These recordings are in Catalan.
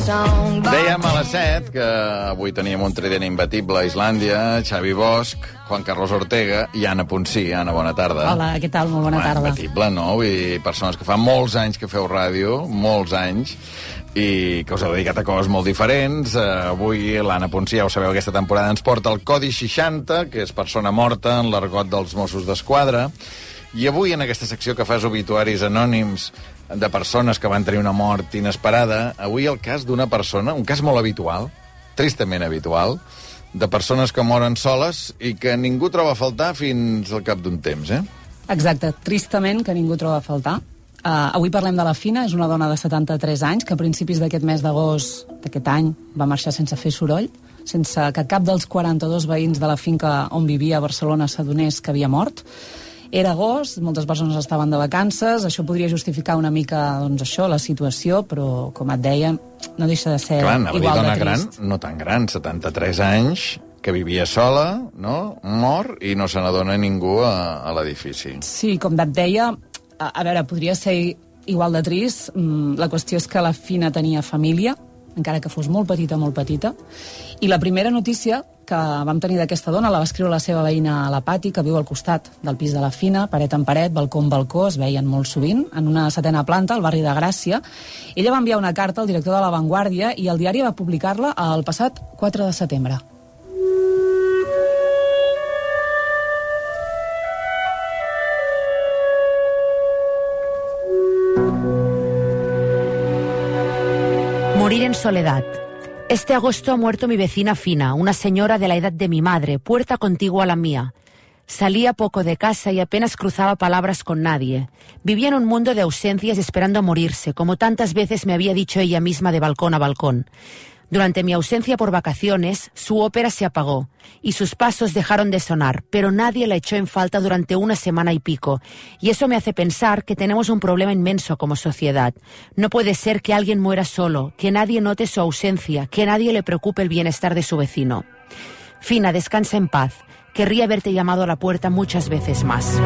Dèiem a les 7 que avui teníem un trident imbatible a Islàndia, Xavi Bosch, Juan Carlos Ortega i Anna Ponsí. Anna, bona tarda. Hola, què tal? Molt bona tarda. Imbatible, no? Vull dir, persones que fa molts anys que feu ràdio, molts anys, i que us heu dedicat a coses molt diferents. Avui l'Anna Ponsí, ja ho sabeu, aquesta temporada ens porta el Codi 60, que és persona morta en l'argot dels Mossos d'Esquadra. I avui, en aquesta secció que fas obituaris anònims de persones que van tenir una mort inesperada, avui el cas d'una persona, un cas molt habitual, tristament habitual, de persones que moren soles i que ningú troba a faltar fins al cap d'un temps, eh? Exacte, tristament que ningú troba a faltar. Avui parlem de la Fina, és una dona de 73 anys que a principis d'aquest mes d'agost d'aquest any va marxar sense fer soroll, sense que cap dels 42 veïns de la finca on vivia a Barcelona s'adonés que havia mort. Era agost, moltes persones estaven de vacances, això podria justificar una mica, doncs això, la situació, però, com et deia, no deixa de ser igual de trist. Clar, dona gran, no tan gran, 73 anys, que vivia sola, no? Mort, i no se n'adona ningú a l'edifici. Sí, com et deia, a veure, podria ser igual de trist. La qüestió és que la Fina tenia família, encara que fos molt petita, i la primera notícia que vam tenir d'aquesta dona la va escriure la seva veïna a la Pati, que viu al costat del pis de la Fina, paret en paret, balcó en balcó, es veien molt sovint, en una 7a planta, al barri de Gràcia. Ella va enviar una carta al director de La Vanguardia i el diari va publicar-la el passat 4 de setembre. Morir en soledad. Este agosto ha muerto mi vecina Fina, una señora de la edad de mi madre, puerta contigua a la mía. Salía poco de casa y apenas cruzaba palabras con nadie. Vivía en un mundo de ausencias esperando a morirse, como tantas veces me había dicho ella misma de balcón a balcón. Durante mi ausencia por vacaciones, su ópera se apagó y sus pasos dejaron de sonar, pero nadie la echó en falta durante una semana y pico. Y eso me hace pensar que tenemos un problema inmenso como sociedad. No puede ser que alguien muera solo, que nadie note su ausencia, que nadie le preocupe el bienestar de su vecino. Fina, descansa en paz. Querría haberte llamado a la puerta muchas veces más.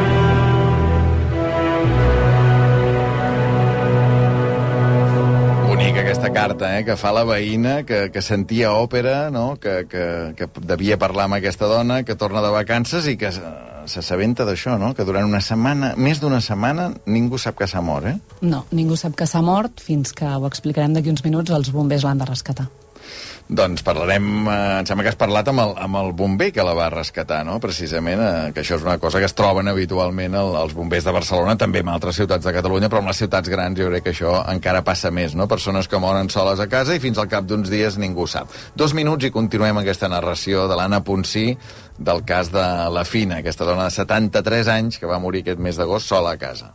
Aquesta carta que fa la veïna, que sentia òpera, no? que devia parlar amb aquesta dona, que torna de vacances i que s'assabenta d'això, no? Que durant una setmana, més d'una setmana, ningú sap que s'ha mort, eh? No, ningú sap que s'ha mort fins que, ho explicarem d'aquí uns minuts, els bombers l'han de rescatar. Doncs parlarem, em sembla que has parlat amb el bomber que la va rescatar, no? Precisament, que això és una cosa que es troben habitualment els bombers de Barcelona, també en altres ciutats de Catalunya, però en les ciutats grans jo crec que això encara passa més, no? Persones que moren soles a casa i fins al cap d'uns dies ningú sap. 2 minuts i continuem aquesta narració de l'Anna Ponsí del cas de la Fina, aquesta dona de 73 anys que va morir aquest mes d'agost sola a casa.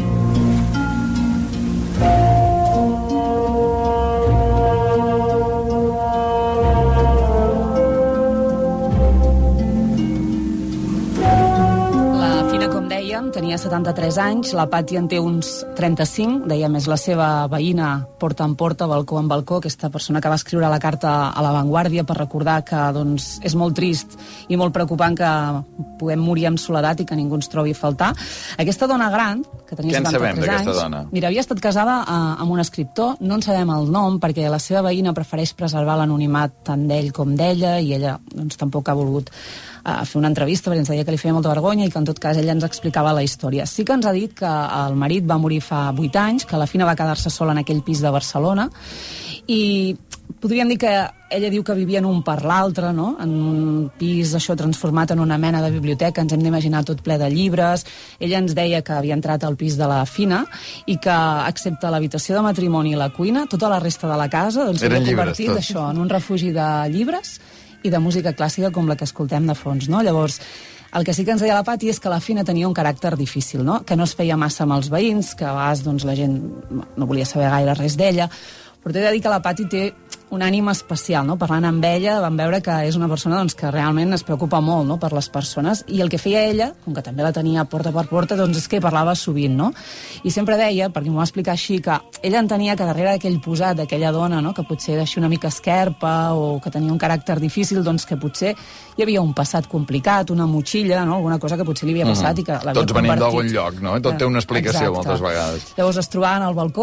Tenia 73 anys, la Pati en té uns 35, dèiem, és la seva veïna porta en porta, balcó en balcó, aquesta persona que va escriure la carta a La Vanguardia per recordar que doncs, és molt trist i molt preocupant que puguem morir en soledat i que ningú ens trobi a faltar. Aquesta dona gran, que tenia 73 anys, mira, havia estat casada amb un escriptor, no en sabem el nom perquè la seva veïna prefereix preservar l'anonimat tant d'ell com d'ella i ella doncs, tampoc ha volgut fer una entrevista perquè ens deia que li feia molta vergonya i que en tot cas ella ens explicava la història. Sí que ens ha dit que el marit va morir fa 8 anys, que la Fina va quedar-se sola en aquell pis de Barcelona i podríem dir que ella diu que vivien un per l'altre, no? En un pis això transformat en una mena de biblioteca, ens hem d'imaginar tot ple de llibres. Ella ens deia que havia entrat al pis de la Fina i que, excepte l'habitació de matrimoni i la cuina, tota la resta de la casa doncs, s'havia convertit això en un refugi de llibres i de música clàssica com la que escoltem de fons, no? Llavors, el que sí que ens deia la Pati és que la Fina tenia un caràcter difícil, no? Que no es feia massa amb els veïns, que a vegades doncs, la gent no volia saber gaire res d'ella, però t'he de dir que la Pati té un ànima especial, no? Parlant amb ella vam veure que és una persona doncs, que realment es preocupa molt, no? Per les persones, i el que feia ella, com que també la tenia porta per porta, doncs és que parlava sovint, no? I sempre deia, perquè m'ho va explicar així, que ella entenia que darrere d'aquell posat d'aquella dona, no? Que potser era així una mica esquerpa o que tenia un caràcter difícil, doncs que potser hi havia un passat complicat, una motxilla, no? Alguna cosa que potser li havia passat i que l'havia convertit. Tots venim d'algun lloc, no? Tot té una explicació. Exacte. Moltes vegades. Llavors es trobaven al balcó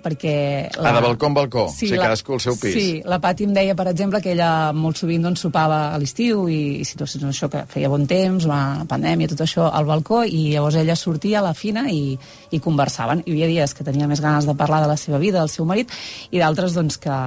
perquè... De balcó en balcó, sí, cadascú al seu pis. Sí, la Pati em deia, per exemple, que ella molt sovint doncs, sopava a l'estiu i situacions això que feia bon temps, la pandèmia, tot això, al balcó, i llavors ella sortia a la fina i conversaven. Hi havia dies que tenia més ganes de parlar de la seva vida, del seu marit, i d'altres doncs, que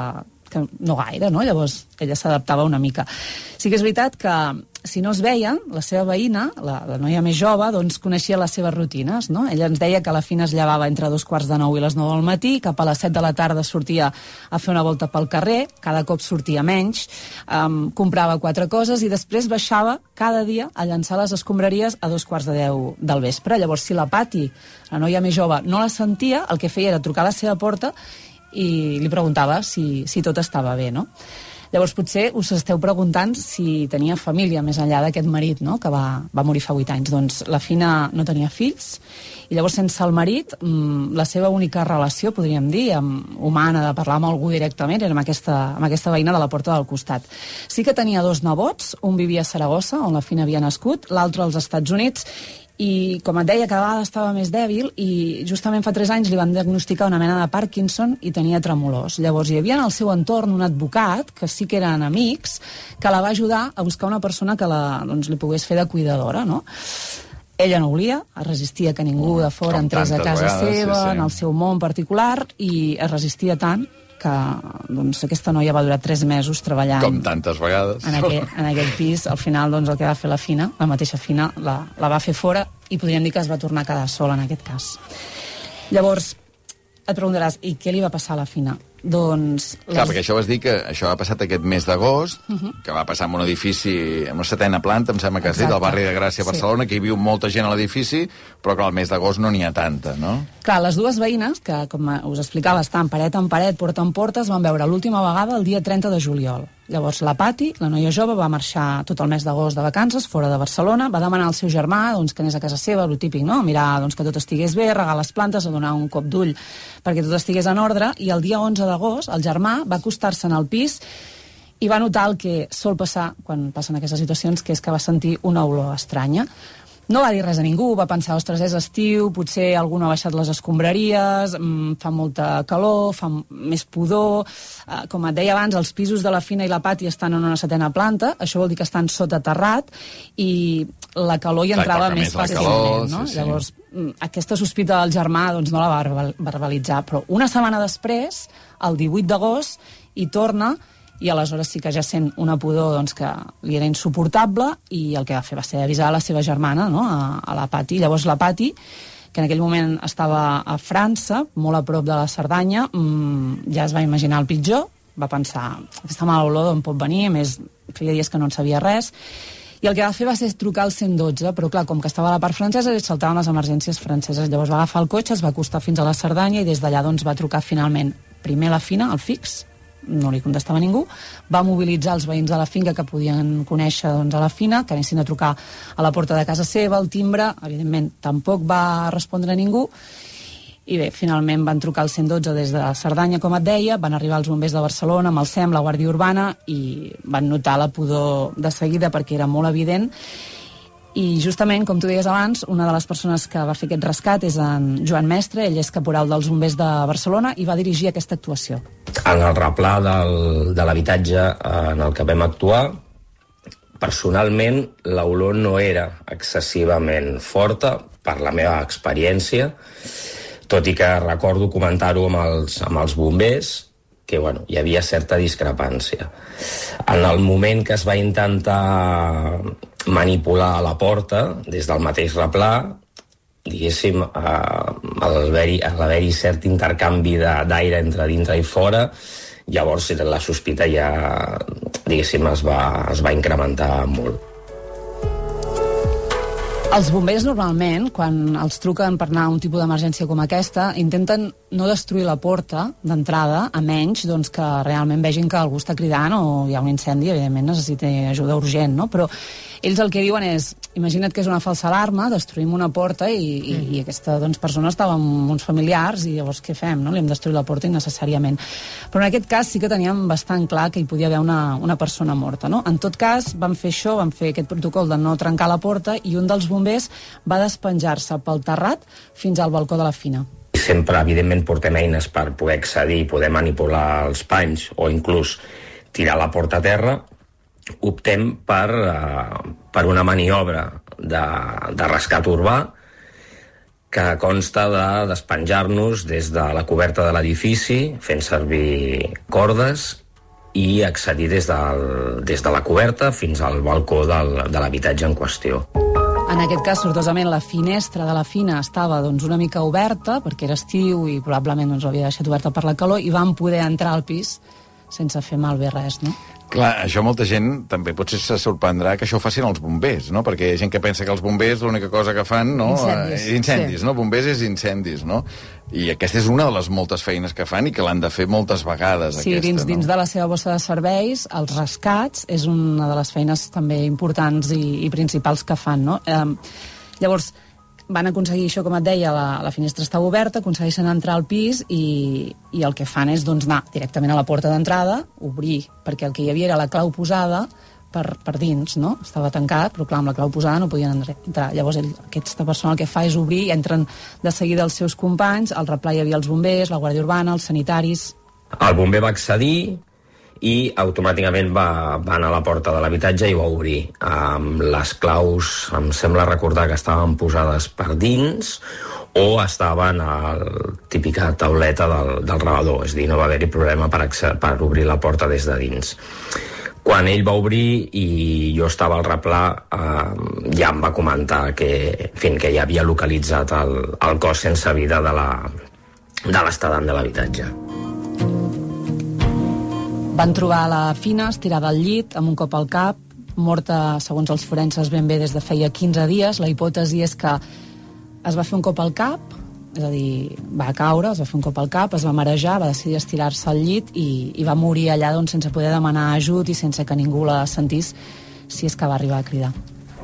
no gaire, no? Llavors ella s'adaptava una mica. Sí que és veritat que si no es veien, la seva veïna, la noia més jove, doncs coneixia les seves rutines, no? Ella ens deia que la Fina es llevava entre 2:45 i les 9 del matí, cap a les 7 de la tarda sortia a fer una volta pel carrer, cada cop sortia menys, comprava 4 coses i després baixava cada dia a llançar les escombraries a 9:45 del vespre. Llavors, si la Pati, la noia més jove, no la sentia, el que feia era trucar a la seva porta i li preguntava si tot estava bé, no? Llavors potser us esteu preguntant si tenia família més enllà d'aquest marit, no?, que va morir fa 8 anys. Doncs la Fina no tenia fills i llavors sense el marit la seva única relació, podríem dir, humana, de parlar amb algú directament, era amb aquesta veïna de la porta del costat. Sí que tenia 2 nebots, un vivia a Saragossa, on la Fina havia nascut, l'altre als Estats Units, i com et deia, cada vegada estava més dèbil i justament fa 3 anys li van diagnosticar una mena de Parkinson i tenia tremolors. Llavors hi havia en el seu entorn un advocat, que sí que eren amics, que la va ajudar a buscar una persona que li pogués fer de cuidadora, no? Ella no volia, es resistia que ningú de fora entrés a casa seva, en el seu món particular, i es resistia tant que doncs, aquesta noia va durar 3 mesos treballant... Com tantes vegades. En aquell pis. Al final, doncs, el que va fer la Fina, la mateixa Fina, la va fer fora i podríem dir que es va tornar a quedar sola en aquest cas. Llavors, et preguntaràs, i què li va passar a la Fina? Doncs... Clar, perquè això vas dir que això ha passat aquest mes d'agost, que va passar en un edifici, en una 7ª planta, em sembla que has dit, al barri de Gràcia, Barcelona, que hi viu molta gent a l'edifici, però que al mes d'agost no n'hi ha tanta, no? Clar, les dues veïnes, que com us explicava, estan paret en paret, porta en porta, es van veure l'última vegada el dia 30 de juliol. Llavors la Pati, la noia jove, va marxar tot el mes d'agost de vacances, fora de Barcelona, va demanar al seu germà doncs, que anés a casa seva, el típic, no? Mirar doncs, que tot estigués bé, regar les plantes, a donar un cop d'ull perquè tot estigués en ordre, i el dia 11 d'agost el germà va acostar-se en el pis i va notar el que sol passar quan passen aquestes situacions, que és que va sentir una olor estranya. No va dir res a ningú, va pensar, ostres, és estiu, potser algú no ha baixat les escombraries, fa molta calor, fa més pudor... Com et deia abans, els pisos de la Fina i la Pati estan en una 7ª planta, això vol dir que estan sota terrat, i la calor hi entrava més fàcilment, no? Sí. Llavors, aquesta sospita del germà doncs, no la va verbalitzar, però una setmana després, el 18 d'agost, hi torna, i aleshores sí que ja sent una pudor doncs, que li era insuportable, i el que va fer va ser avisar a la seva germana, no? a la Pati. Llavors la Pati, que en aquell moment estava a França, molt a prop de la Cerdanya, ja es va imaginar el pitjor, va pensar, aquesta mala olor d'on pot venir, a més feia dies que no en sabia res, i el que va fer va ser trucar al 112, però clar, com que estava a la part francesa, li saltaven les emergències franceses. Llavors va agafar el cotxe, es va acostar fins a la Cerdanya, i des d'allà doncs, va trucar finalment primer a la Fina, al fix, no li contestava ningú, va mobilitzar els veïns de la finca que podien conèixer doncs, a la Fina, que anessin a trucar a la porta de casa seva, al timbre, evidentment tampoc va respondre a ningú, i bé, finalment van trucar al 112 des de Cerdanya, com et deia, van arribar els bombers de Barcelona amb el SEM, la Guàrdia Urbana, i van notar la pudor de seguida perquè era molt evident. I justament, com tu deies abans, una de les persones que va fer aquest rescat és en Joan Mestre, ell és caporal dels bombers de Barcelona i va dirigir aquesta actuació. En el replà de l'habitatge en el que vam actuar, personalment l'olor no era excessivament forta per la meva experiència, tot i que recordo comentar-ho amb els bombers, que bueno, hi havia certa discrepància. En el moment que es va intentar manipular a la porta, des del mateix replà, diguéssim, al haver-hi cert intercanvi d'aire entre dintre i fora, llavors la sospita ja, diguéssim, es va incrementar molt. Els bombers normalment, quan els truquen per anar a un tipus d'emergència com aquesta, intenten no destruir la porta d'entrada, a menys doncs, que realment vegin que algú està cridant o hi ha un incendi, evidentment necessita ajuda urgent, no? Però ells el que diuen és, imagina't que és una falsa alarma, destruïm una porta i aquesta doncs, persona estava amb uns familiars i llavors què fem? No? Li hem destruït la porta innecessàriament. Però en aquest cas sí que teníem bastant clar que hi podia haver una persona morta. No? En tot cas, vam fer això, vam fer aquest protocol de no trencar la porta i un dels bombers va despenjar-se pel terrat fins al balcó de la Fina. sempre, evidentment, portem eines per poder accedir, poder manipular els panys o inclús tirar la porta a terra, optem per una maniobra de rescat urbà que consta de despenjar-nos des de la coberta de l'edifici, fent servir cordes, i accedir des de la coberta fins al balcó de l'habitatge en qüestió. En aquest cas, sortosament, la finestra de la Fina estava una mica oberta, perquè era estiu i probablement l'havia deixat oberta per la calor, i vam poder entrar al pis sense fer malbé res, no? Clar, això molta gent també potser se sorprendrà que això ho facin els bombers, no? Perquè hi ha gent que pensa que els bombers l'única cosa que fan, no? Incendis, sí. No? Bombers és incendis, no? I aquesta és una de les moltes feines que fan i que l'han de fer moltes vegades, sí, aquesta, dins de la seva bossa de serveis, els rescats és una de les feines també importants i principals que fan, no? Llavors, van aconseguir això, com et deia, la finestra estava oberta, aconsegueixen entrar al pis i el que fan és anar directament a la porta d'entrada, obrir, perquè el que hi havia era la clau posada per dins, no? Estava tancat, però clar, amb la clau posada no podien entrar. Llavors aquesta persona el que fa és obrir i entren de seguida els seus companys, al replà hi havia els bombers, la Guàrdia Urbana, els sanitaris. El bomber va accedir i automàticament va anar a la porta de l'habitatge i va obrir. Les claus, em sembla recordar que estaven posades per dins o estaven a la típica tauleta del rebedor, és a dir, no va haver-hi problema per obrir la porta des de dins. Quan ell va obrir i jo estava al replà, ja em va comentar que ja havia localitzat el cos sense vida de l'estadant de l'habitatge. Van trobar la Fina estirada al llit, amb un cop al cap, morta, segons els forenses, ben bé des de feia 15 dies. La hipòtesi és que es va fer un cop al cap, és a dir, va caure, es va fer un cop al cap, es va marejar, va decidir estirar-se al llit i va morir allà sense poder demanar ajut i sense que ningú la sentís, si és que va arribar a cridar.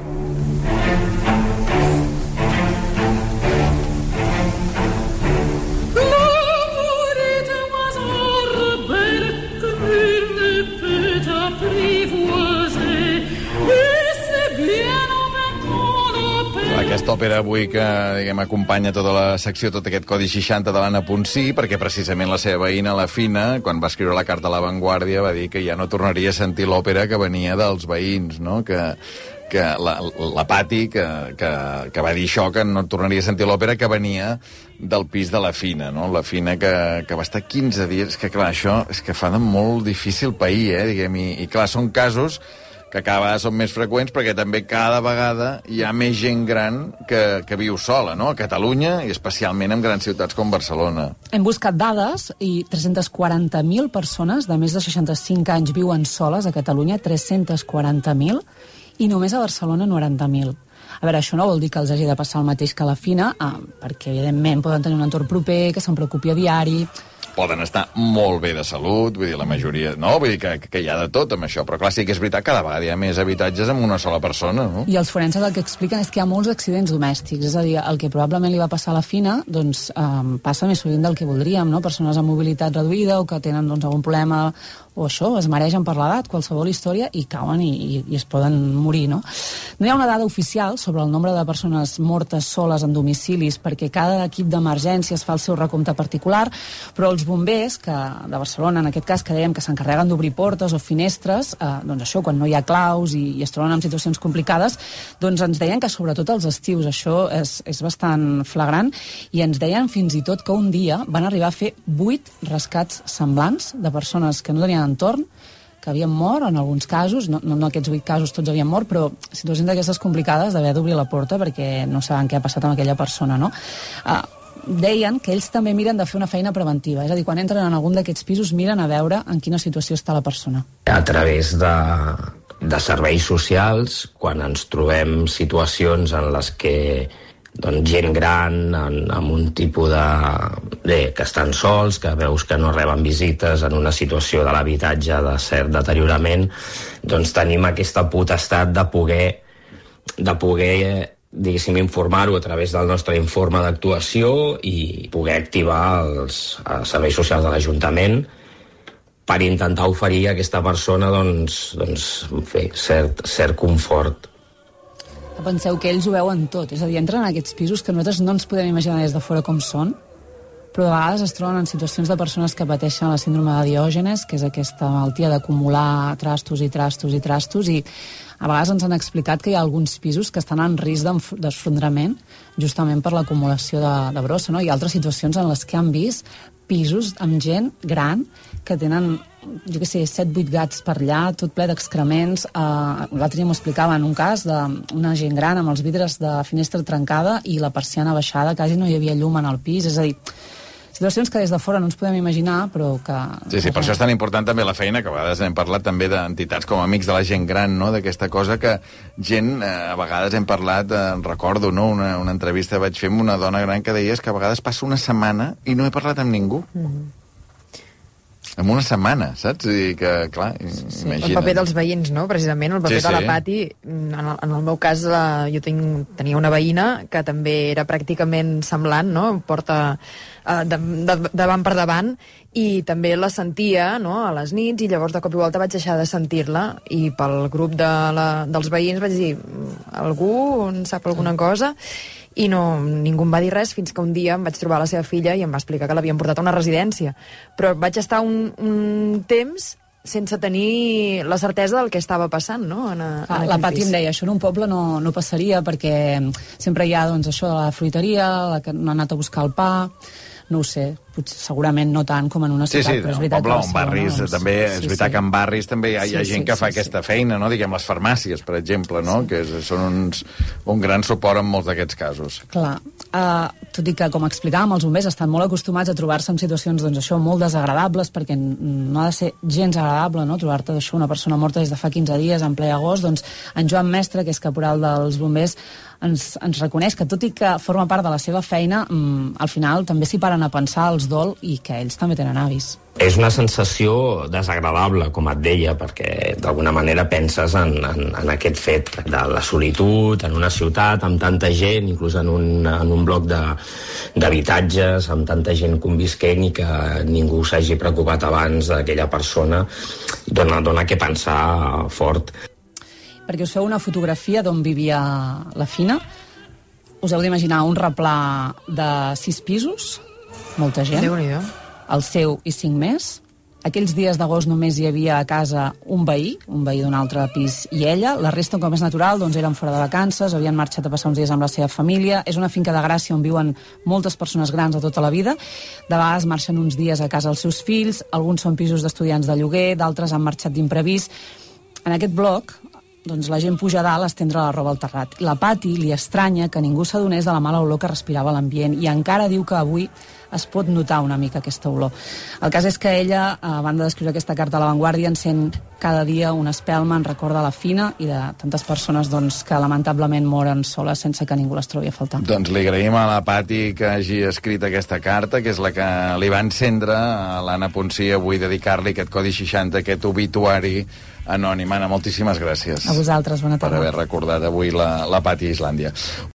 Aquesta òpera avui que, acompanya tota la secció, tot aquest Codi 60 de l'Anna Ponsí, perquè precisament la seva veïna, la Fina, quan va escriure la carta a La Vanguardia, va dir que ja no tornaria a sentir l'òpera que venia dels veïns, no? Que la Pati, que va dir això, que no tornaria a sentir l'òpera que venia del pis de la Fina, no? La Fina que va estar 15 dies... És que, clar, això és que fa de molt difícil pair, i clar, són casos que cada vegada són més freqüents perquè també cada vegada hi ha més gent gran que viu sola, no? A Catalunya i especialment en grans ciutats com Barcelona. Hem buscat dades i 340.000 persones de més de 65 anys viuen soles a Catalunya, 340.000, i només a Barcelona 90.000. A veure, això no vol dir que els hagi de passar el mateix que a la Fina, perquè evidentment poden tenir un entorn proper, que se'n preocupi a diari... Poden estar molt bé de salut, vull dir, la majoria... No, vull dir que hi ha de tot amb això, però clar, sí que és veritat que cada vegada hi ha més habitatges amb una sola persona, no? I els forenses el que expliquen és que hi ha molts accidents domèstics, és a dir, el que probablement li va passar a la Fina, doncs passa més sovint del que voldríem, no? Persones amb mobilitat reduïda o que tenen algun problema o això, es maregen per l'edat, qualsevol història, i cauen i es poden morir, no? No hi ha una dada oficial sobre el nombre de persones mortes soles en domicilis, perquè cada equip d'emergències fa el seu recompte particular, però els bombers de Barcelona, en aquest cas, que dèiem que s'encarreguen d'obrir portes o finestres, doncs això, quan no hi ha claus i es troben en situacions complicades, doncs ens deien que sobretot als estius això és bastant flagrant, i ens deien fins i tot que un dia van arribar a fer 8 rescats semblants de persones que no tenien entorn, que havien mort en alguns casos, no aquests 8 casos tots havien mort, però situacions d'aquestes complicades d'haver d'obrir la porta perquè no saben què ha passat amb aquella persona, no? Deien que ells també miren de fer una feina preventiva, és a dir, quan entren en algun d'aquests pisos miren a veure en quina situació està la persona. A través de serveis socials, quan ens trobem situacions en les que gent gran amb un tipus que estan sols, que veus que no reben visites en una situació de l'habitatge de cert deteriorament, doncs tenim aquesta potestat de poder diguéssim, informar-ho a través del nostre informe d'actuació i poder activar els serveis socials de l'Ajuntament per intentar oferir a aquesta persona cert confort. Penseu que ells ho veuen tot, és a dir, entren en aquests pisos que nosaltres no ens podem imaginar des de fora com són, però a vegades es troben en situacions de persones que pateixen la síndrome de Diògenes, que és aquesta malaltia d'acumular trastos i trastos i trastos, i a vegades ens han explicat que hi ha alguns pisos que estan en risc d'esfondrament justament per l'acumulació de brossa, no? Hi ha altres situacions en les que han vist pisos amb gent gran que tenen, jo què sé, 7-8 gats per allà, tot ple d'excrements. L'altre dia m'ho explicava en un cas d'una gent gran amb els vidres de finestra trencada i la persiana baixada, quasi no hi havia llum en el pis, és a dir, situacions que des de fora no ens podem imaginar, però que... Sí, per això és tan important també la feina, que a vegades hem parlat també d'entitats com Amics de la Gent Gran, no?, d'aquesta cosa que gent, a vegades hem parlat, recordo, no?, una entrevista vaig fer amb una dona gran que deies que a vegades passa una setmana i no he parlat amb ningú. En una setmana, saps? I que, clar, imagina't. El paper dels veïns, no?, precisament, el paper de la Pati. En el meu cas, jo tenia una veïna que també era pràcticament semblant, no?, porta davant per davant, i també la sentia, no?, a les nits, i llavors de cop i volta vaig deixar de sentir-la, i pel grup dels veïns vaig dir, algú en sap alguna cosa? I ningú em va dir res fins que un dia em vaig trobar la seva filla i em va explicar que l'havien portat a una residència. Però vaig estar un temps sense tenir la certesa del que estava passant, no? La Pati em deia, això en un poble no passaria, perquè sempre hi ha, doncs, això de la fruiteria, la que no ha anat a buscar el pa, no ho sé, potser, segurament no tant com en una ciutat, però és veritat que en barris, també, és veritat que en barris també hi ha gent que fa aquesta feina, no? Diguem, les farmàcies, per exemple, no? Que són un gran suport en molts d'aquests casos. Clar, tot i que, com explicàvem, els bombers estan molt acostumats a trobar-se en situacions, doncs, això, molt desagradables, perquè no ha de ser gens agradable, no?, trobar-te d'això, una persona morta des de fa 15 dies, en ple agost. Doncs en Joan Mestre, que és caporal dels bombers, ens reconeix que, tot i que forma part de la seva feina, al final també s'hi paren a pensar els dol i que ells també tenen avis. És una sensació desagradable, com et deia, perquè d'alguna manera penses en aquest fet de la solitud, en una ciutat amb tanta gent, inclús en un bloc d'habitatges, amb tanta gent convisquent, i que ningú s'hagi preocupat abans d'aquella persona, dona que pensar fort. Perquè us feu una fotografia d'on vivia la Fina. Us heu d'imaginar un replà de 6 pisos, molta gent. Déu-n'hi-do. El seu i 5 més. Aquells dies d'agost només hi havia a casa un veí d'un altre pis i ella. La resta, com és natural, doncs eren fora de vacances, havien marxat a passar uns dies amb la seva família. És una finca de Gràcia on viuen moltes persones grans de tota la vida. De vegades marxen uns dies a casa els seus fills, alguns són pisos d'estudiants de lloguer, d'altres han marxat d'imprevist. En aquest bloc, doncs la gent puja a dalt a estendre la roba al terrat. La Pati li estranya que ningú s'adonés de la mala olor que respirava l'ambient, i encara diu que avui es pot notar una mica aquesta olor. El cas és que ella, a banda d'escriure aquesta carta a La Vanguardia, encén cada dia una espelma en record de la Fina i de tantes persones, doncs, que lamentablement moren soles sense que ningú les trobi a faltar. Doncs li agraïm a la Pati que hagi escrit aquesta carta, que és la que li va encendre a l'Anna Ponsí avui, dedicar-li aquest Codi 60, aquest obituari anònim. Anna, moltíssimes gràcies. A vosaltres, bona tarda. Per haver recordat avui la Pati Islàndia.